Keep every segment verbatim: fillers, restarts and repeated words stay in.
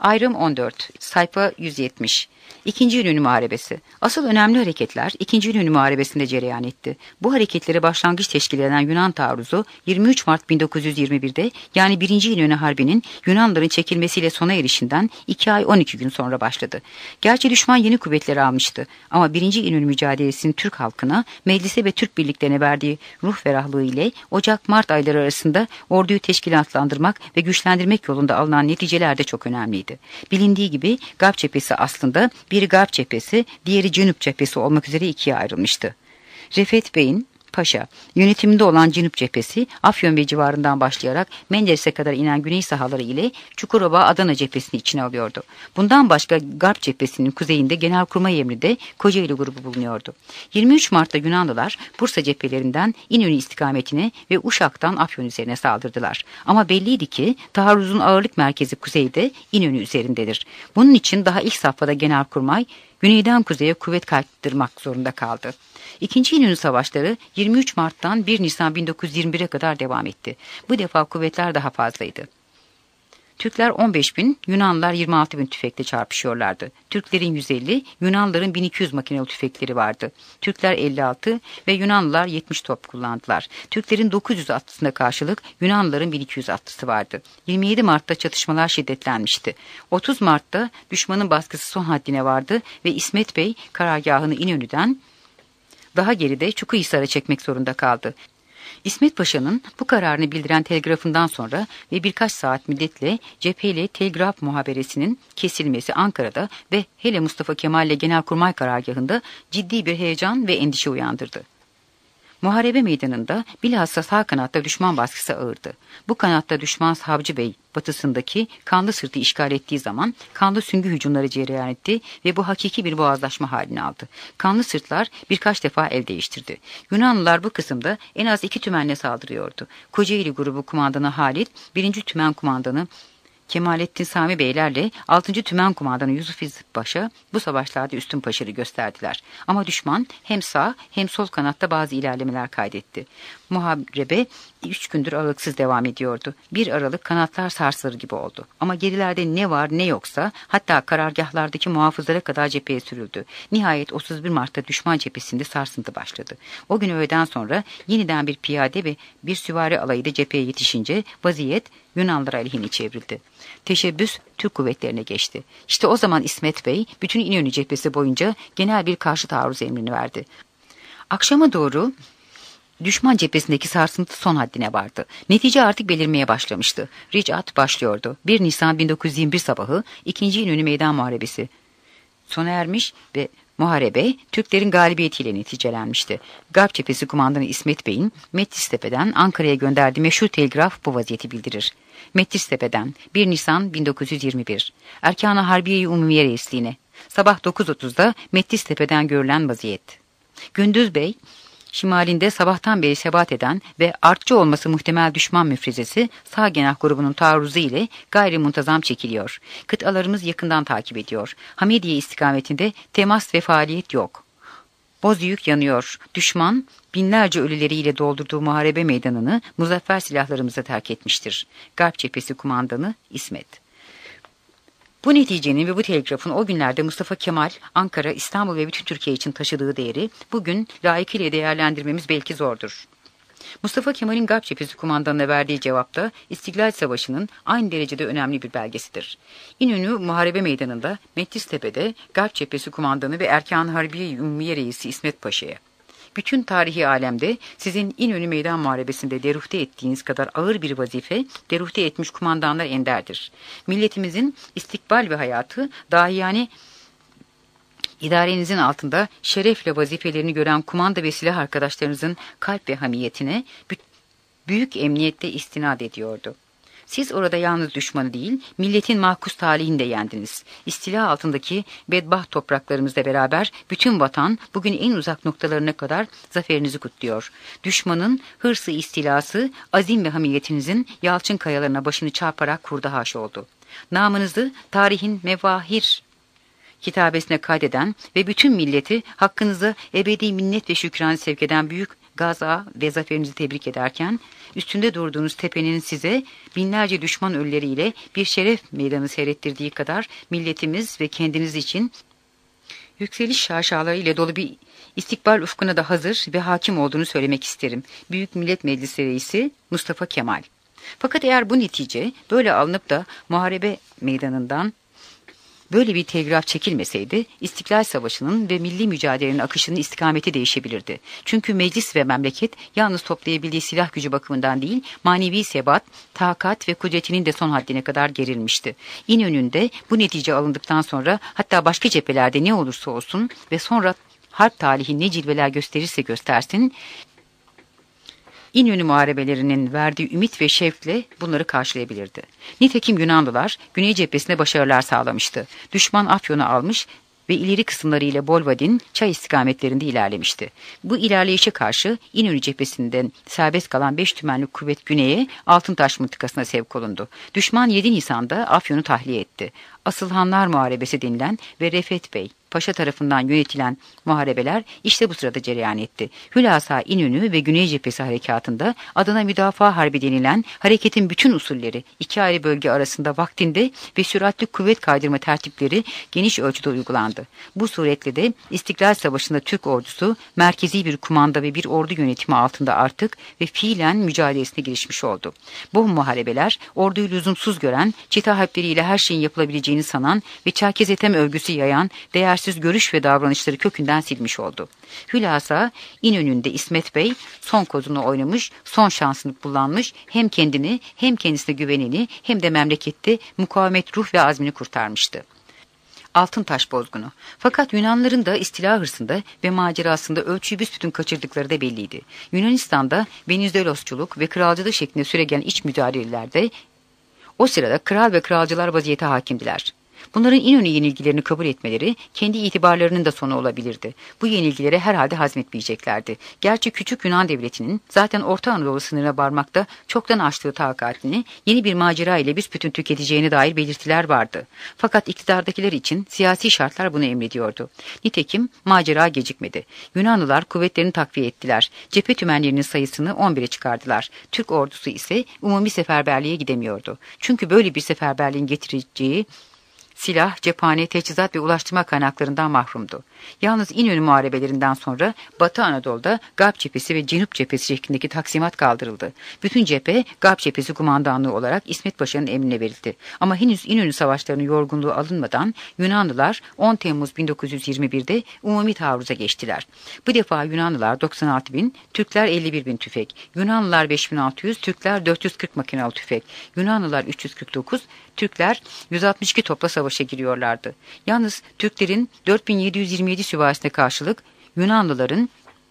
Ayrım on dört, sayfa yüz yetmiş. İkinci İnönü Muharebesi. Asıl önemli hareketler İkinci İnönü Muharebesi'nde cereyan etti. Bu hareketlere başlangıç teşkil eden Yunan taarruzu yirmi üç Mart bin dokuz yüz yirmi bir'de yani birinci İnönü Harbi'nin Yunanların çekilmesiyle sona erişinden iki ay on iki gün sonra başladı. Gerçi düşman yeni kuvvetleri almıştı ama birinci İnönü mücadelesinin Türk halkına, meclise ve Türk birliklerine verdiği ruh ferahlığı ile Ocak-Mart ayları arasında orduyu teşkilatlandırmak ve güçlendirmek yolunda alınan neticeler de çok önemliydi. Bilindiği gibi Garp cephesi aslında biri Garp cephesi, diğeri Cenup cephesi olmak üzere ikiye ayrılmıştı. Refet Bey'in Paşa yönetiminde olan Cenup cephesi, Afyon ve civarından başlayarak Menderes'e kadar inen güney sahaları ile Çukurova Adana cephesini içine alıyordu. Bundan başka Garp cephesinin kuzeyinde Genelkurmay emrinde Kocaeli grubu bulunuyordu. yirmi üç Mart'ta Yunanlılar Bursa cephelerinden İnönü istikametine ve Uşak'tan Afyon üzerine saldırdılar. Ama belliydi ki taarruzun ağırlık merkezi kuzeyde, İnönü üzerindedir. Bunun için daha ilk safhada Genelkurmay güneyden kuzeye kuvvet kaydırmak zorunda kaldı. İkinci İnönü Savaşları yirmi üç Mart'tan bir Nisan bin dokuz yüz yirmi bir'e kadar devam etti. Bu defa kuvvetler daha fazlaydı. Türkler on beş bin, Yunanlılar yirmi altı bin tüfekle çarpışıyorlardı. Türklerin yüz elli, Yunanlıların bin iki yüz makinalı tüfekleri vardı. Türkler elli altı ve Yunanlılar yetmiş top kullandılar. Türklerin dokuz yüz atlısına karşılık Yunanlıların bin iki yüz atlısı vardı. yirmi yedi Mart'ta çatışmalar şiddetlenmişti. otuz Mart'ta düşmanın baskısı son haddine vardı ve İsmet Bey karargahını İnönü'den daha geride Çukurhisar'a çekmek zorunda kaldı. İsmet Paşa'nın bu kararını bildiren telgrafından sonra ve birkaç saat müddetle cepheyle telgraf muhaberesinin kesilmesi Ankara'da ve hele Mustafa Kemal ile Genelkurmay karargahında ciddi bir heyecan ve endişe uyandırdı. Muharebe meydanında bilhassa sağ kanatta düşman baskısı ağırdı. Bu kanatta düşman Savcı Bey batısındaki Kanlı Sırt'ı işgal ettiği zaman Kanlı Süngü hücumları cereyan etti ve bu hakiki bir boğazlaşma halini aldı. Kanlı Sırtlar birkaç defa el değiştirdi. Yunanlılar bu kısımda en az iki tümenle saldırıyordu. Kocaeli grubu kumandanı Halit, birinci tümen kumandanı Kemalettin Sami Beylerle altıncı Tümen Kumandanı Yusuf İzzet Paşa bu savaşlarda üstün başarı gösterdiler. Ama düşman hem sağ hem sol kanatta bazı ilerlemeler kaydetti. Muharebe üç gündür aralıksız devam ediyordu. Bir aralık kanatlar sarsılır gibi oldu. Ama gerilerde ne var ne yoksa hatta karargahlardaki muhafızlara kadar cepheye sürüldü. Nihayet otuz bir Mart'ta düşman cephesinde sarsıntı başladı. O gün öğleden sonra yeniden bir piyade ve bir süvari alayı da cepheye yetişince vaziyet Yunanlılar aleyhine çevrildi. Teşebbüs Türk kuvvetlerine geçti. İşte o zaman İsmet Bey bütün İnönü cephesi boyunca genel bir karşı taarruz emrini verdi. Akşama doğru düşman cephesindeki sarsıntı son haddine vardı. Netice artık belirmeye başlamıştı. Ricat başlıyordu. bir Nisan bin dokuz yüz yirmi bir sabahı ikinci İnönü Meydan Muharebesi sona ermiş ve muharebe Türklerin galibiyetiyle neticelenmişti. Garp cephesi kumandanı İsmet Bey'in Metlistepe'den Ankara'ya gönderdiği meşhur telgraf bu vaziyeti bildirir. Metlistepe'den bir Nisan bin dokuz yüz yirmi bir Erkan-ı Harbiye-i Umumiye Reisliğine sabah dokuz otuzda Metlistepe'den görülen vaziyet. Gündüz Bey şimalinde sabahtan beri sebat eden ve artçı olması muhtemel düşman müfrezesi sağ genel grubunun taarruzu ile gayri muntazam çekiliyor. Kıtalarımız yakından takip ediyor. Hamidiye istikametinde temas ve faaliyet yok. Bozüyük yanıyor. Düşman binlerce ölüleriyle doldurduğu muharebe meydanını muzaffer silahlarımıza terk etmiştir. Garp cephesi kumandanı İsmet. Bu neticenin ve bu telgrafın o günlerde Mustafa Kemal, Ankara, İstanbul ve bütün Türkiye için taşıdığı değeri bugün layıkıyla değerlendirmemiz belki zordur. Mustafa Kemal'in Garp cephesi kumandanına verdiği cevapta İstiklal Savaşı'nın aynı derecede önemli bir belgesidir. İnönü Muharebe Meydanı'nda Metlistepe'de Garp cephesi kumandanı ve Erkan-ı Harbiye-i Umumiye Reisi İsmet Paşa'ya bütün tarihi alemde sizin İnönü Meydan Muharebesi'nde deruhte ettiğiniz kadar ağır bir vazife deruhte etmiş kumandanlar enderdir. Milletimizin istikbal ve hayatı dahiyane idarenizin altında şerefle vazifelerini gören kumanda ve silah arkadaşlarınızın kalp ve hamiyetine büyük emniyette istinad ediyordu. Siz orada yalnız düşmanı değil, milletin mahkus talihini de yendiniz. İstila altındaki bedbaht topraklarımızla beraber bütün vatan bugün en uzak noktalarına kadar zaferinizi kutluyor. Düşmanın hırsı istilası, azim ve hamiyetinizin yalçın kayalarına başını çarparak kurda haş oldu. Namınızı tarihin mevahir kitabesine kaydeden ve bütün milleti hakkınızda ebedi minnet ve şükran sevk eden büyük gaza ve zaferinizi tebrik ederken, üstünde durduğunuz tepenin size binlerce düşman ölüleriyle bir şeref meydanı seyrettirdiği kadar milletimiz ve kendiniz için yükseliş şaşaları ile dolu bir istikbal ufkuna da hazır ve hakim olduğunu söylemek isterim. Büyük Millet Meclisi Reisi Mustafa Kemal. Fakat eğer bu netice böyle alınıp da muharebe meydanından böyle bir telgraf çekilmeseydi, İstiklal Savaşı'nın ve milli mücadelenin akışının istikameti değişebilirdi. Çünkü meclis ve memleket yalnız toplayabildiği silah gücü bakımından değil, manevi sebat, takat ve kudretinin de son haddine kadar gerilmişti. İnönü'nde bu netice alındıktan sonra, hatta başka cephelerde ne olursa olsun ve sonra harp tarihi ne cilveler gösterirse göstersin, İnönü muharebelerinin verdiği ümit ve şevkle bunları karşılayabilirdi. Nitekim Yunanlılar Güney cephesinde başarılar sağlamıştı. Düşman Afyon'u almış ve ileri kısımlarıyla Bolvadin, Çay istikametlerinde ilerlemişti. Bu ilerleyişe karşı İnönü cephesinden serbest kalan beş tümenli kuvvet güneye Altıntaş mıntıkasına sevk olundu. Düşman yedi Nisan'da Afyon'u tahliye etti. Asılhanlar Muharebesi denilen ve Refet Bey Paşa tarafından yönetilen muharebeler işte bu sırada cereyan etti. Hülasa İnönü ve Güney Cephesi harekatında adına müdafaa harbi denilen hareketin bütün usulleri iki ayrı bölge arasında vaktinde ve süratli kuvvet kaydırma tertipleri geniş ölçüde uygulandı. Bu suretle de İstiklal Savaşı'nda Türk ordusu merkezi bir kumanda ve bir ordu yönetimi altında artık ve fiilen mücadelesine girişmiş oldu. Bu muharebeler orduyu lüzumsuz gören, çete harpleriyle her şeyin yapılabileceğini sanan ve Çerkez Ethem övgüsü yayan değersiz görüş ve davranışları kökünden silmiş oldu. Hülasa İnönü'nde İsmet Bey son kozunu oynamış, son şansını kullanmış, hem kendini hem kendisine güveneni hem de memlekette mukavemet ruh ve azmini kurtarmıştı. Altıntaş bozgunu. Fakat Yunanların da istila hırsında ve macerasında ölçüyü büsbütün kaçırdıkları da belliydi. Yunanistan'da Venizelosçuluk ve kralcılık şeklinde süregelen iç müdahalelerde o sırada kral ve kralcılar vaziyete hakimdiler. Bunların İnönü yenilgilerini kabul etmeleri kendi itibarlarının da sonu olabilirdi. Bu yenilgileri herhalde hazmetmeyeceklerdi. Gerçi küçük Yunan devletinin zaten Orta Anadolu sınırına varmakta çoktan aştığı takatini yeni bir macera ile büsbütün tüketeceğine dair belirtiler vardı. Fakat iktidardakiler için siyasi şartlar bunu emrediyordu. Nitekim macera gecikmedi. Yunanlılar kuvvetlerini takviye ettiler. Cephe tümenlerinin sayısını on bire çıkardılar. Türk ordusu ise umumi seferberliğe gidemiyordu. Çünkü böyle bir seferberliğin getireceği silah, cephane, teçhizat ve ulaştırma kaynaklarından mahrumdu. Yalnız İnönü muharebelerinden sonra Batı Anadolu'da Garp cephesi ve Cenup cephesi şeklindeki taksimat kaldırıldı. Bütün cephe Garp cephesi kumandanlığı olarak İsmet Paşa'nın emrine verildi. Ama henüz İnönü savaşlarının yorgunluğu alınmadan Yunanlılar on Temmuz bin dokuz yüz yirmi birde umumi taarruza geçtiler. Bu defa Yunanlılar doksan altı bin, Türkler elli bir bin tüfek, Yunanlılar beş bin altı yüz, Türkler dört yüz kırk makinalı tüfek, Yunanlılar üç yüz kırk dokuz, Türkler yüz altmış iki topla savaşa giriyorlardı. Yalnız Türklerin dört bin yedi yüz yirmi yedi süvarisine karşılık Yunanlıların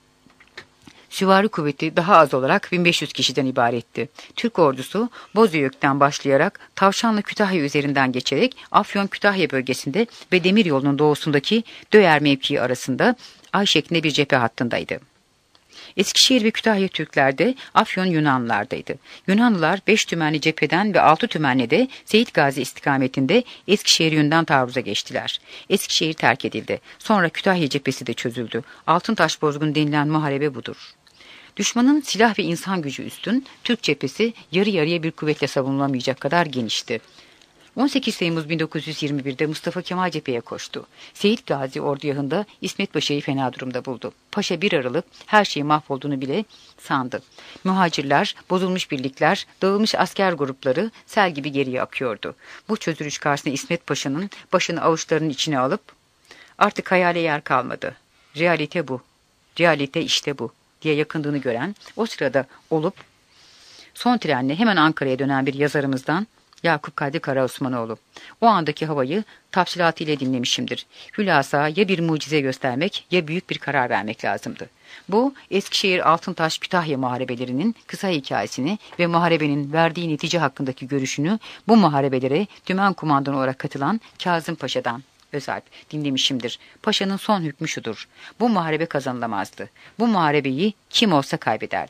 süvari kuvveti daha az olarak bin beş yüz kişiden ibaretti. Türk ordusu Bozüyük'ten başlayarak Tavşanlı Kütahya üzerinden geçerek Afyon Kütahya bölgesinde ve demiryolunun doğusundaki Döyer mevkii arasında ay şeklinde bir cephe hattındaydı. Eskişehir ve Kütahya Türklerde, Afyon Yunanlılardaydı. Yunanlılar beş tümenli cepheden ve altı tümenli de Seyit Gazi istikametinde Eskişehir yönünden taarruza geçtiler. Eskişehir terk edildi. Sonra Kütahya cephesi de çözüldü. Altıntaş bozgunu denilen muharebe budur. Düşmanın silah ve insan gücü üstün, Türk cephesi yarı yarıya bir kuvvetle savunulamayacak kadar genişti. on sekiz Temmuz bin dokuz yüz yirmi birde Mustafa Kemal cepheye koştu. Seyit Gazi ordugahında İsmet Paşa'yı fena durumda buldu. Paşa bir Aralık her şeyin mahvolduğunu bile sandı. Muhacirler, bozulmuş birlikler, dağılmış asker grupları sel gibi geriye akıyordu. Bu çözülüş karşısında İsmet Paşa'nın başını avuçlarının içine alıp artık hayale yer kalmadı. Realite bu, realite işte bu diye yakındığını gören, o sırada olup son trenle hemen Ankara'ya dönen bir yazarımızdan Yakup Kadri Karaosmanoğlu. O andaki havayı tafsilatıyla dinlemişimdir. Hülasa ya bir mucize göstermek ya büyük bir karar vermek lazımdı. Bu Eskişehir Altıntaş Kütahya muharebelerinin kısa hikayesini ve muharebenin verdiği netice hakkındaki görüşünü bu muharebelere dümen kumandanı olarak katılan Kazım Paşa'dan Özalp dinlemişimdir. Paşa'nın son hükmü şudur: bu muharebe kazanılamazdı. Bu muharebeyi kim olsa kaybederdi.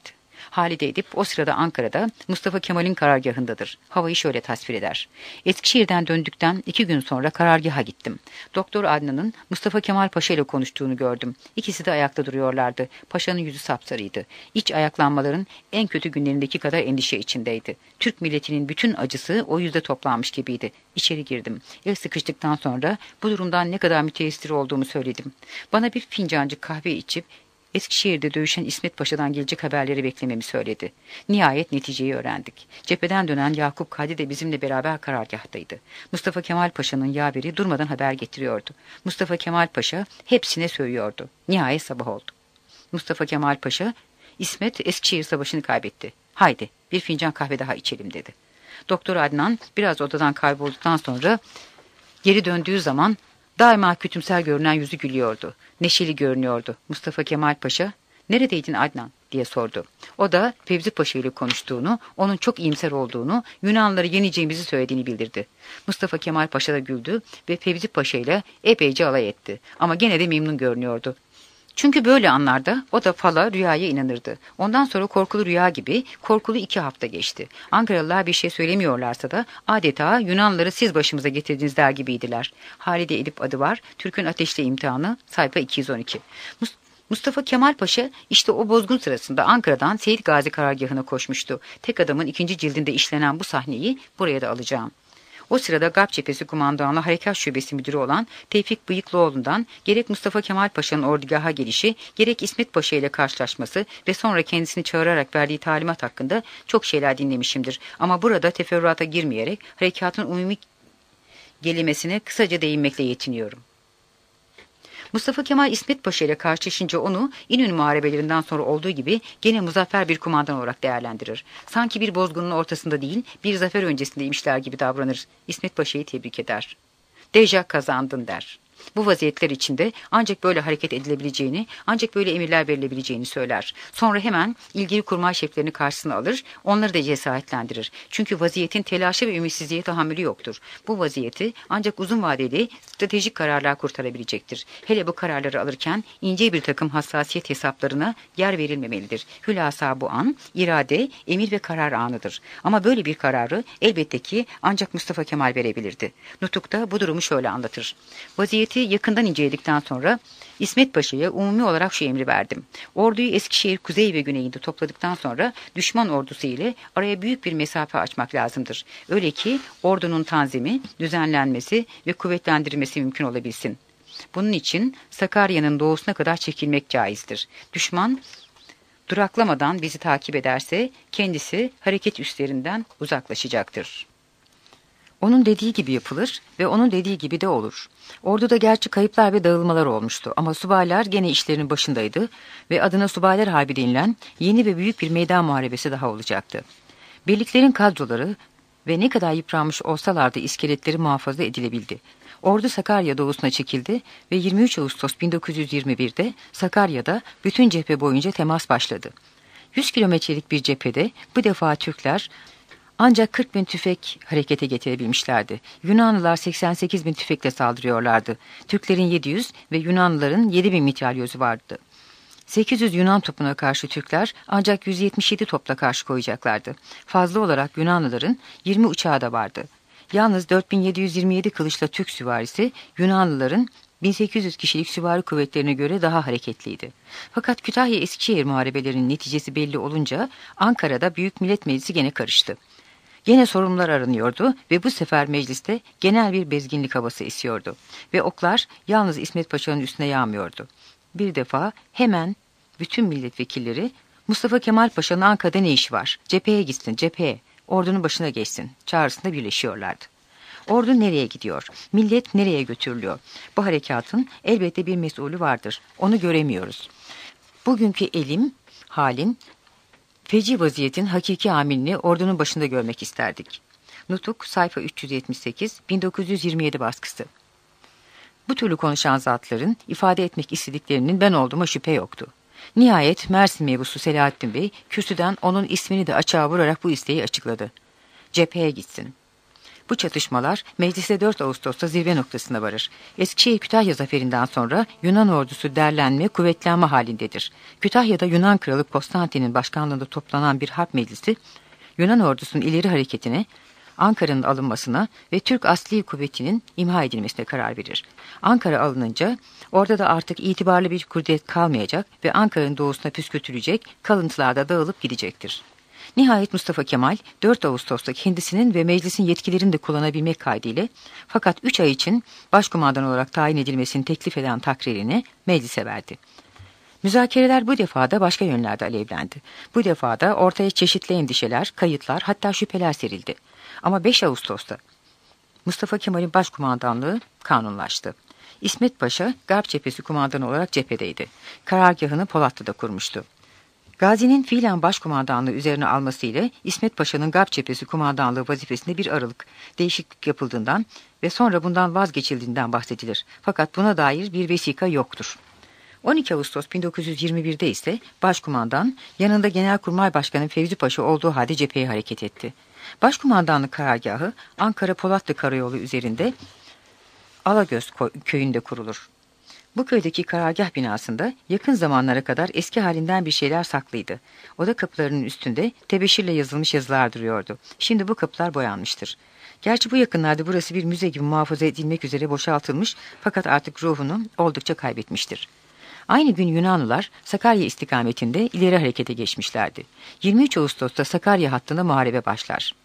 Halide Edip o sırada Ankara'da Mustafa Kemal'in karargahındadır. Havayı şöyle tasvir eder. Eskişehir'den döndükten iki gün sonra karargaha gittim. Doktor Adnan'ın Mustafa Kemal Paşa ile konuştuğunu gördüm. İkisi de ayakta duruyorlardı. Paşa'nın yüzü sapsarıydı. İç ayaklanmaların en kötü günlerindeki kadar endişe içindeydi. Türk milletinin bütün acısı o yüzde toplanmış gibiydi. İçeri girdim. El sıkıştıktan sonra bu durumdan ne kadar müteessir olduğumu söyledim. Bana bir fincancık kahve içip Eskişehir'de dövüşen İsmet Paşa'dan gelecek haberleri beklememi söyledi. Nihayet neticeyi öğrendik. Cepheden dönen Yakup Kadri de bizimle beraber karargahtaydı. Mustafa Kemal Paşa'nın yaveri durmadan haber getiriyordu. Mustafa Kemal Paşa hepsine söylüyordu. Nihayet sabah oldu. Mustafa Kemal Paşa, İsmet Eskişehir Savaşı'nı kaybetti. Haydi bir fincan kahve daha içelim dedi. Doktor Adnan biraz odadan kaybolduktan sonra geri döndüğü zaman daima kötümser görünen yüzü gülüyordu. Neşeli görünüyordu. Mustafa Kemal Paşa, "Neredeydin Adnan?" diye sordu. O da Fevzi Paşa ile konuştuğunu, onun çok iyimser olduğunu, Yunanlıları yeneceğimizi söylediğini bildirdi. Mustafa Kemal Paşa da güldü ve Fevzi Paşa ile epeyce alay etti. Ama gene de memnun görünüyordu. Çünkü böyle anlarda o da fala, rüyaya inanırdı. Ondan sonra korkulu rüya gibi korkulu iki hafta geçti. Ankaralılar bir şey söylemiyorlarsa da adeta Yunanlıları siz başımıza getirdiniz der gibiydiler. Halide Edip adı var. Türk'ün ateşle imtihanı sayfa iki yüz on iki. Mus Mustafa Kemal Paşa işte o bozgun sırasında Ankara'dan Seyit Gazi karargahına koşmuştu. Tek adamın ikinci cildinde işlenen bu sahneyi buraya da alacağım. O sırada Garp Cephesi Kumandanlığı Harekat Şubesi Müdürü olan Tevfik Bıyıklıoğlu'ndan gerek Mustafa Kemal Paşa'nın ordugaha gelişi, gerek İsmet Paşa ile karşılaşması ve sonra kendisini çağırarak verdiği talimat hakkında çok şeyler dinlemişimdir. Ama burada teferruata girmeyerek harekatın umumi gelimesine kısaca değinmekle yetiniyorum. Mustafa Kemal İsmet Paşa ile karşılaşınca onu İnönü muharebelerinden sonra olduğu gibi gene muzaffer bir kumandan olarak değerlendirir. Sanki bir bozgunun ortasında değil, bir zafer öncesindeymişler gibi davranır. İsmet Paşa'yı tebrik eder. "Deja kazandın" der. Bu vaziyetler içinde ancak böyle hareket edilebileceğini, ancak böyle emirler verilebileceğini söyler. Sonra hemen ilgili kurmay şeflerini karşısına alır, onları da cesaretlendirir. Çünkü vaziyetin telaşı ve ümitsizliğe tahammülü yoktur. Bu vaziyeti ancak uzun vadeli stratejik kararlar kurtarabilecektir. Hele bu kararları alırken ince bir takım hassasiyet hesaplarına yer verilmemelidir. Hülasa bu an, irade, emir ve karar anıdır. Ama böyle bir kararı elbette ki ancak Mustafa Kemal verebilirdi. Nutuk'ta bu durumu şöyle anlatır. Vaziyeti yakından inceledikten sonra İsmet Paşa'ya umumi olarak şu emri verdim. Orduyu Eskişehir kuzey ve güneyinde topladıktan sonra düşman ordusu ile araya büyük bir mesafe açmak lazımdır. Öyle ki ordunun tanzimi, düzenlenmesi ve kuvvetlendirilmesi mümkün olabilsin. Bunun için Sakarya'nın doğusuna kadar çekilmek caizdir. Düşman duraklamadan bizi takip ederse kendisi hareket üslerinden uzaklaşacaktır. Onun dediği gibi yapılır ve onun dediği gibi de olur. Orduda gerçi kayıplar ve dağılmalar olmuştu ama subaylar gene işlerinin başındaydı ve adına Subaylar Harbi denilen yeni ve büyük bir meydan muharebesi daha olacaktı. Birliklerin kadroları ve ne kadar yıpranmış olsalardı iskeletleri muhafaza edilebildi. Ordu Sakarya doğusuna çekildi ve yirmi üç Ağustos bin dokuz yüz yirmi bir'de Sakarya'da bütün cephe boyunca temas başladı. yüz kilometrelik bir cephede bu defa Türkler ancak kırk bin tüfek harekete getirebilmişlerdi. Yunanlılar seksen sekiz bin tüfekle saldırıyorlardı. Türklerin yedi yüz ve Yunanlıların yedi bin mitralyözü vardı. sekiz yüz Yunan topuna karşı Türkler ancak yüz yetmiş yedi topla karşı koyacaklardı. Fazla olarak Yunanlıların yirmi uçağı da vardı. Yalnız dört bin yedi yüz yirmi yedi kılıçla Türk süvarisi Yunanlıların bin sekiz yüz kişilik süvari kuvvetlerine göre daha hareketliydi. Fakat Kütahya-Eskişehir muharebelerinin neticesi belli olunca Ankara'da Büyük Millet Meclisi gene karıştı. Gene sorumlular aranıyordu ve bu sefer mecliste genel bir bezginlik havası esiyordu. Ve oklar yalnız İsmet Paşa'nın üstüne yağmıyordu. Bir defa hemen bütün milletvekilleri Mustafa Kemal Paşa'nın Ankara'da ne işi var? Cepheye gitsin, cepheye. Ordunun başına geçsin. Çağrısında birleşiyorlardı. Ordu nereye gidiyor? Millet nereye götürülüyor? Bu harekatın elbette bir mesulü vardır. Onu göremiyoruz. Bugünkü elim, halin, feci vaziyetin hakiki amilini ordunun başında görmek isterdik. Nutuk sayfa üç yüz yetmiş sekiz bin dokuz yüz yirmi yedi baskısı. Bu türlü konuşan zatların ifade etmek istediklerinin ben olduğuma şüphe yoktu. Nihayet Mersin mebusu Selahattin Bey kürsüden onun ismini de açığa vurarak bu isteği açıkladı. Cepheye gitsin. Bu çatışmalar meclise dört Ağustos'ta zirve noktasına varır. Eskişehir-Kütahya zaferinden sonra Yunan ordusu derlenme, kuvvetlenme halindedir. Kütahya'da Yunan kralı Konstantin'in başkanlığında toplanan bir harp meclisi, Yunan ordusunun ileri hareketine, Ankara'nın alınmasına ve Türk asli kuvvetinin imha edilmesine karar verir. Ankara alınınca orada da artık itibarlı bir kudret kalmayacak ve Ankara'nın doğusuna püskürtülecek, kalıntılar da dağılıp gidecektir. Nihayet Mustafa Kemal dört Ağustos'ta kendisinin ve meclisin yetkilerini de kullanabilmek kaydıyla fakat üç ay için başkumandan olarak tayin edilmesini teklif eden takririni meclise verdi. Müzakereler bu defa da başka yönlerde alevlendi. Bu defa da ortaya çeşitli endişeler, kayıtlar, hatta şüpheler serildi. Ama beş Ağustos'ta Mustafa Kemal'in başkumandanlığı kanunlaştı. İsmet Paşa, Garp Cephesi kumandanı olarak cephedeydi. Karargahını Polatlı'da kurmuştu. Gazi'nin fiilen başkumandanlığı üzerine almasıyla İsmet Paşa'nın Garp Cephesi kumandanlığı vazifesinde bir aralık değişiklik yapıldığından ve sonra bundan vazgeçildiğinden bahsedilir. Fakat buna dair bir vesika yoktur. on iki Ağustos bin dokuz yüz yirmi bir'de ise başkumandan yanında Genelkurmay Başkanı Fevzi Paşa olduğu halde cepheye hareket etti. Başkumandanlık karargahı Ankara Polatlı Karayolu üzerinde Alagöz köyünde kurulur. Bu köydeki karargah binasında yakın zamanlara kadar eski halinden bir şeyler saklıydı. Oda kapılarının üstünde tebeşirle yazılmış yazılar duruyordu. Şimdi bu kapılar boyanmıştır. Gerçi bu yakınlarda burası bir müze gibi muhafaza edilmek üzere boşaltılmış fakat artık ruhunu oldukça kaybetmiştir. Aynı gün Yunanlılar Sakarya istikametinde ileri harekete geçmişlerdi. yirmi üç Ağustos'ta Sakarya hattında muharebe başlar.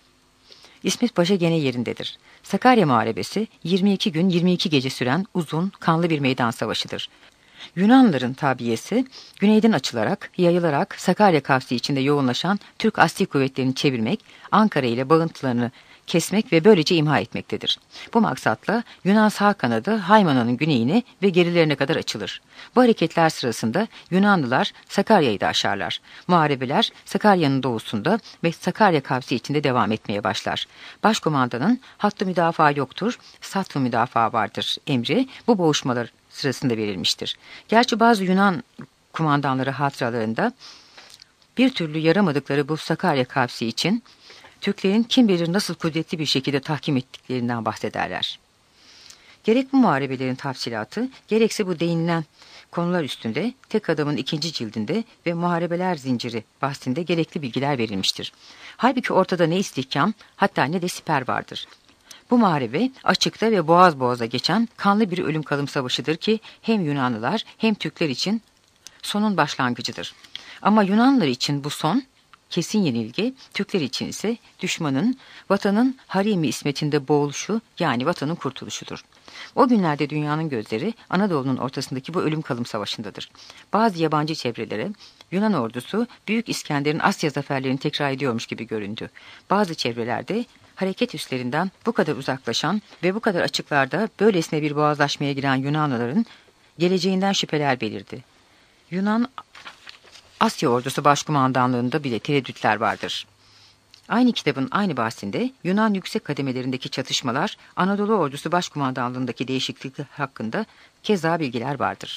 İsmet Paşa gene yerindedir. Sakarya Muharebesi yirmi iki gün yirmi iki gece süren uzun, kanlı bir meydan savaşıdır. Yunanlıların tabiyesi güneyden açılarak, yayılarak Sakarya Kavsi içinde yoğunlaşan Türk asli kuvvetlerini çevirmek, Ankara ile bağıntılarını kesmek ve böylece imha etmektedir. Bu maksatla Yunan sağ kanadı Haymana'nın güneyine ve gerilerine kadar açılır. Bu hareketler sırasında Yunanlılar Sakarya'yı da aşarlar. Muharebeler Sakarya'nın doğusunda ve Sakarya Kavsi içinde devam etmeye başlar. Başkomandanın hattı müdafaa yoktur, sattı müdafaa vardır emri bu boğuşmalar sırasında verilmiştir. Gerçi bazı Yunan kumandanları hatıralarında bir türlü yaramadıkları bu Sakarya Kavsi için Türklerin kim bilir nasıl kudretli bir şekilde tahkim ettiklerinden bahsederler. Gerek bu muharebelerin tafsilatı, gerekse bu değinilen konular üstünde tek adamın ikinci cildinde ve muharebeler zinciri bahsinde gerekli bilgiler verilmiştir. Halbuki ortada ne istihkam, hatta ne de siper vardır. Bu muharebe açıkta ve boğaz boğaza geçen kanlı bir ölüm kalım savaşıdır ki hem Yunanlılar hem Türkler için sonun başlangıcıdır. Ama Yunanlılar için bu son kesin yenilgi, Türkler için ise düşmanın, vatanın harimi ismetinde boğuluşu yani vatanın kurtuluşudur. O günlerde dünyanın gözleri Anadolu'nun ortasındaki bu ölüm kalım savaşındadır. Bazı yabancı çevrelere Yunan ordusu Büyük İskender'in Asya zaferlerini tekrar ediyormuş gibi göründü. Bazı çevrelerde hareket üslerinden bu kadar uzaklaşan ve bu kadar açıklarda böylesine bir boğazlaşmaya giren Yunanlıların geleceğinden şüpheler belirdi. Yunan Asya ordusu başkumandanlığında bile tereddütler vardır. Aynı kitabın aynı bahsinde Yunan yüksek kademelerindeki çatışmalar, Anadolu ordusu başkumandanlığındaki değişiklikler hakkında keza bilgiler vardır.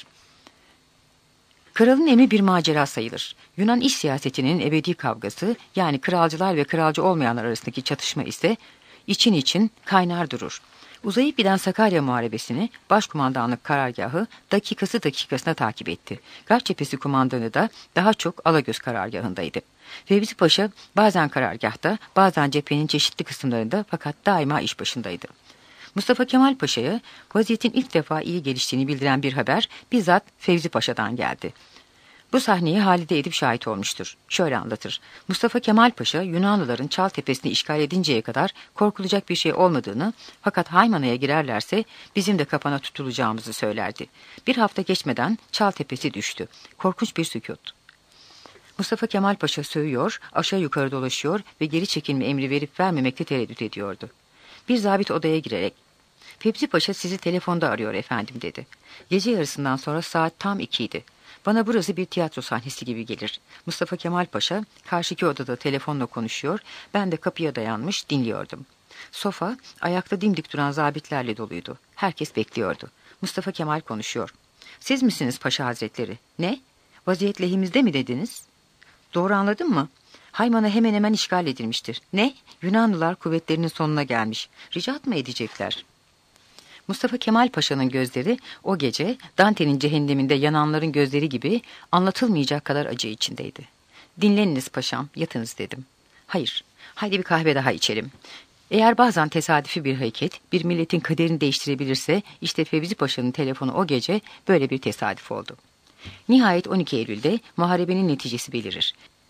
Kralın emri bir macera sayılır. Yunan iç siyasetinin ebedi kavgası, yani kralcılar ve kralcı olmayanlar arasındaki çatışma ise için için kaynar durur. Uzayıp giden Sakarya Muharebesi'ni başkumandanlık karargahı dakikası dakikasına takip etti. Garp Cephesi kumandanı da daha çok Alagöz karargahındaydı. Fevzi Paşa bazen karargahta, bazen cephenin çeşitli kısımlarında fakat daima iş başındaydı. Mustafa Kemal Paşa'ya vaziyetin ilk defa iyi geliştiğini bildiren bir haber bizzat Fevzi Paşa'dan geldi. Bu sahneye Halide Edip şahit olmuştur. Şöyle anlatır. Mustafa Kemal Paşa Yunanlıların Çaltepe'sini işgal edinceye kadar korkulacak bir şey olmadığını fakat Haymana'ya girerlerse bizim de kapana tutulacağımızı söylerdi. Bir hafta geçmeden Çaltepe'si düştü. Korkunç bir sükût. Mustafa Kemal Paşa söğüyor, aşağı yukarı dolaşıyor ve geri çekilme emri verip vermemekte tereddüt ediyordu. Bir zabit odaya girerek "Fevzi Paşa sizi telefonda arıyor efendim" dedi. Gece yarısından sonra saat tam ikiydi. Bana burası bir tiyatro sahnesi gibi gelir. Mustafa Kemal Paşa karşıki odada telefonla konuşuyor, ben de kapıya dayanmış dinliyordum. Sofa ayakta dimdik duran zabitlerle doluydu. Herkes bekliyordu. Mustafa Kemal konuşuyor. "Siz misiniz Paşa Hazretleri? Ne? Vaziyet lehimizde mi dediniz? Doğru anladın mı? Hayman'a hemen hemen işgal edilmiştir. Ne? Yunanlılar kuvvetlerinin sonuna gelmiş. Ricat mı edecekler? Mustafa Kemal Paşa'nın gözleri o gece Dante'nin cehenneminde yananların gözleri gibi anlatılmayacak kadar acı içindeydi. Dinleniniz paşam, yatınız dedim. Hayır, haydi bir kahve daha içelim. Eğer bazen tesadüfi bir hareket bir milletin kaderini değiştirebilirse işte Fevzi Paşa'nın telefonu o gece böyle bir tesadüf oldu. Nihayet on iki Eylül'de muharebenin neticesi belirir.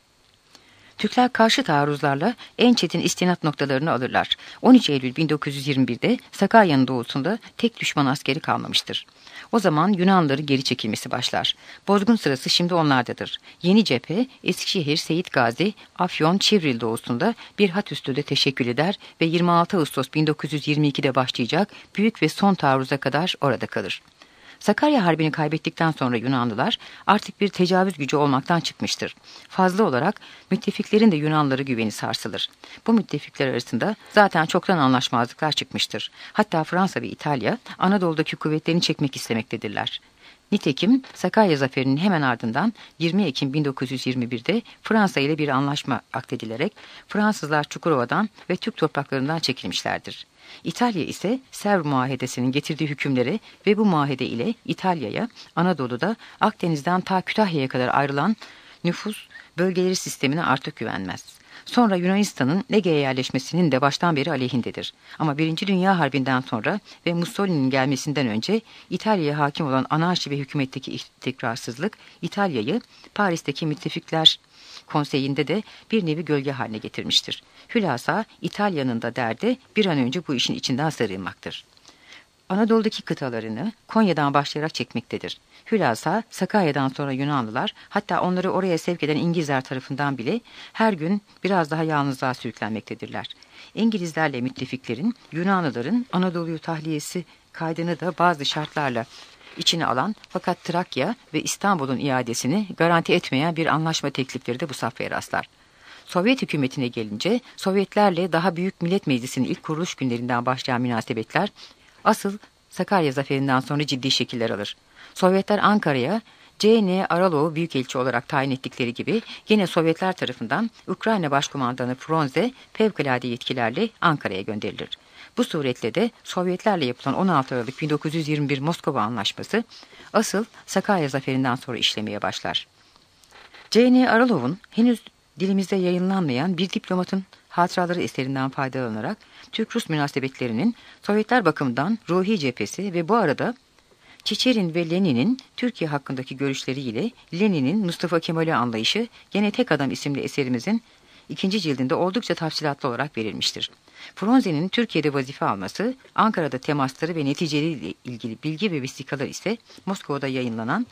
Türkler karşı taarruzlarla en çetin istinat noktalarını alırlar. on üç Eylül bin dokuz yüz yirmi bir'de Sakarya'nın doğusunda tek düşman askeri kalmamıştır. O zaman Yunanlıların geri çekilmesi başlar. Bozgun sırası şimdi onlardadır. Yeni cephe Eskişehir, Seyit Gazi, Afyon, Çivril doğusunda bir hat üstü de teşekkül eder ve yirmi altı Ağustos bin dokuz yüz yirmi iki'de başlayacak büyük ve son taarruza kadar orada kalır. Sakarya Harbi'ni kaybettikten sonra Yunanlılar artık bir tecavüz gücü olmaktan çıkmıştır. Fazla olarak müttefiklerin de Yunanlıları güveni sarsılır. Bu müttefikler arasında zaten çoktan anlaşmazlıklar çıkmıştır. Hatta Fransa ve İtalya Anadolu'daki kuvvetlerini çekmek istemektedirler. Nitekim Sakarya Zaferi'nin hemen ardından yirmi Ekim bin dokuz yüz yirmi bir'de Fransa ile bir anlaşma akdedilerek Fransızlar Çukurova'dan ve Türk topraklarından çekilmişlerdir. İtalya ise Sevr Muahedesi'nin getirdiği hükümleri ve bu muahede ile İtalya'ya Anadolu'da Akdeniz'den ta Kütahya'ya kadar ayrılan nüfus bölgeleri sistemine artık güvenmez. Sonra Yunanistan'ın Ege'ye yerleşmesinin de baştan beri aleyhindedir. Ama Birinci Dünya Harbi'nden sonra ve Mussolini'nin gelmesinden önce İtalya'ya hakim olan anarşi ve hükümetteki istikrarsızlık İtalya'yı Paris'teki müttefikler konseyinde de bir nevi gölge haline getirmiştir. Hülasa İtalya'nın da derdi bir an önce bu işin içinden sarılmaktır. Anadolu'daki kıtalarını Konya'dan başlayarak çekmektedir. Hülasa Sakarya'dan sonra Yunanlılar hatta onları oraya sevk eden İngilizler tarafından bile her gün biraz daha yalnızlığa sürüklenmektedirler. İngilizlerle müttefiklerin Yunanlıların Anadolu'yu tahliyesi kaydını da bazı şartlarla içine alan fakat Trakya ve İstanbul'un iadesini garanti etmeyen bir anlaşma teklifleri de bu safhaya rastlar. Sovyet hükümetine gelince Sovyetlerle daha Büyük Millet Meclisi'nin ilk kuruluş günlerinden başlayan münasebetler asıl Sakarya Zaferi'nden sonra ciddi şekiller alır. Sovyetler Ankara'ya C N Aralov'u büyükelçi olarak tayin ettikleri gibi yine Sovyetler tarafından Ukrayna Başkumandanı Fronze fevkalade yetkilerle Ankara'ya gönderilir. Bu suretle de Sovyetlerle yapılan on altı Aralık bin dokuz yüz yirmi bir Moskova Anlaşması asıl Sakarya Zaferi'nden sonra işlemeye başlar. C N Aralov'un henüz dilimizde yayınlanmayan bir diplomatın hatıraları eserinden faydalanarak Türk-Rus münasebetlerinin Sovyetler bakımından ruhi cephesi ve bu arada Çiçerin ve Lenin'in Türkiye hakkındaki görüşleriyle Lenin'in Mustafa Kemal'i anlayışı Gene Tek Adam isimli eserimizin ikinci cildinde oldukça tafsilatlı olarak verilmiştir. Fronze'nin Türkiye'de vazife alması, Ankara'da temasları ve neticeleriyle ilgili bilgi ve vesikalar ise Moskova'da yayınlanan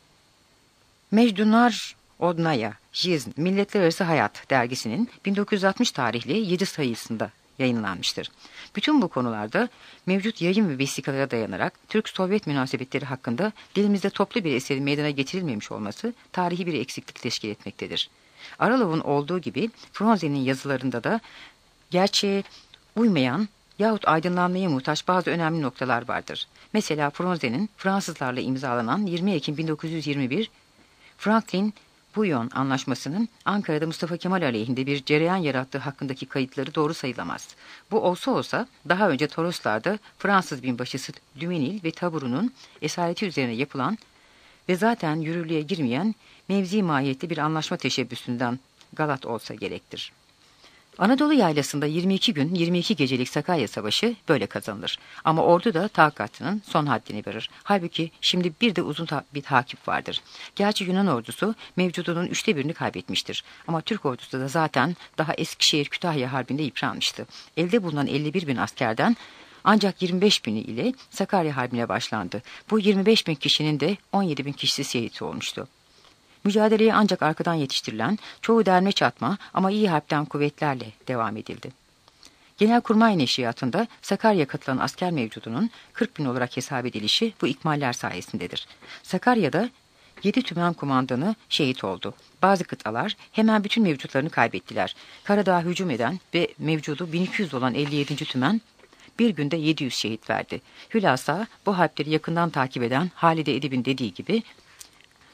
Mecdunar Odnaya, Jizn, Milletler Arası Hayat dergisinin bin dokuz yüz altmış tarihli yedi sayısında yayınlanmıştır. Bütün bu konularda mevcut yayın ve vesikalara dayanarak Türk-Sovyet münasebetleri hakkında dilimizde toplu bir eserin meydana getirilmemiş olması tarihi bir eksiklik teşkil etmektedir. Aralov'un olduğu gibi Fronze'nin yazılarında da gerçeğe uymayan yahut aydınlanmaya muhtaç bazı önemli noktalar vardır. Mesela Fronze'nin Fransızlarla imzalanan yirmi Ekim bin dokuz yüz yirmi bir Franklin Bouillon Anlaşması'nın Ankara'da Mustafa Kemal aleyhinde bir cereyan yarattığı hakkındaki kayıtları doğru sayılamaz. Bu olsa olsa daha önce Toroslar'da Fransız binbaşısı Dümenil ve taburunun esareti üzerine yapılan ve zaten yürürlüğe girmeyen mevzi mahiyetli bir anlaşma teşebbüsünden galat olsa gerektir. Anadolu yaylasında yirmi iki gün yirmi iki gecelik Sakarya Savaşı böyle kazanılır. Ama ordu da takatının son haddini verir. Halbuki şimdi bir de uzun ta- bir takip vardır. Gerçi Yunan ordusu mevcudunun üçte birini kaybetmiştir. Ama Türk ordusu da zaten daha Eskişehir-Kütahya Harbi'nde yıpranmıştı. Elde bulunan elli bir bin askerden ancak yirmi beş bini ile Sakarya Harbi'ne başlandı. Bu yirmi beş bin kişinin de on yedi bin kişisi şehit olmuştu. Mücadeleye ancak arkadan yetiştirilen, çoğu derme çatma ama iyi harpten kuvvetlerle devam edildi. Genelkurmay Neşriyatı'nda Sakarya katılan asker mevcudunun kırk bin olarak hesap edilişi bu ikmaller sayesindedir. Sakarya'da yedi tümen kumandanı şehit oldu. Bazı kıtalar hemen bütün mevcutlarını kaybettiler. Karadağ'a hücum eden ve mevcudu bin iki yüz olan elli yedinci tümen bir günde yedi yüz şehit verdi. Hülasa bu harpleri yakından takip eden Halide Edip'in dediği gibi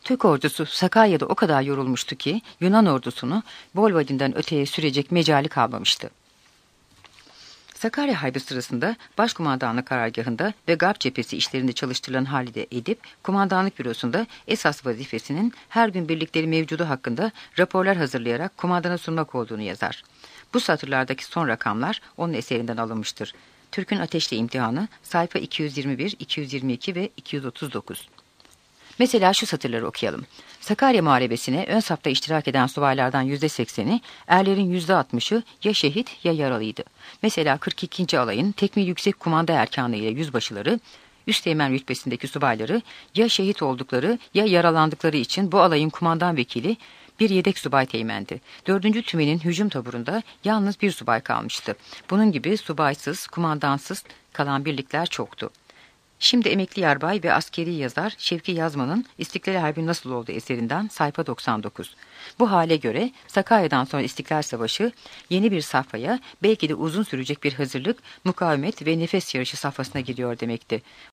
Türk ordusu Sakarya'da o kadar yorulmuştu ki Yunan ordusunu Bolvadin'den öteye sürecek mecali kalmamıştı. Sakarya Harbi sırasında Başkumandanlık karargahında ve Garp cephesi işlerinde çalıştırılan Halide Edip, kumandanlık bürosunda esas vazifesinin her gün birlikleri mevcudu hakkında raporlar hazırlayarak kumandana sunmak olduğunu yazar. Bu satırlardaki son rakamlar onun eserinden alınmıştır. Türk'ün Ateşle İmtihanı, sayfa iki yüz yirmi bir, iki yüz yirmi iki ve iki yüz otuz dokuz. Mesela şu satırları okuyalım. Sakarya Muharebesi'ne ön safta iştirak eden subaylardan yüzde sekseni, erlerin yüzde altmışı ya şehit ya yaralıydı. Mesela kırk ikinci alayın tekmil yüksek kumanda erkanı ile yüzbaşıları, üsteğmen rütbesindeki subayları ya şehit oldukları ya yaralandıkları için bu alayın kumandan vekili bir yedek subay teğmendi. Dördüncü tümenin hücum taburunda yalnız bir subay kalmıştı. Bunun gibi subaysız, kumandansız kalan birlikler çoktu. Şimdi emekli yarbay ve askeri yazar Şevki Yazman'ın İstiklal Harbi Nasıl Oldu eserinden sayfa doksan dokuz. Bu hale göre Sakarya'dan sonra İstiklal Savaşı yeni bir safhaya, belki de uzun sürecek bir hazırlık, mukavemet ve nefes yarışı safhasına giriyor demekti.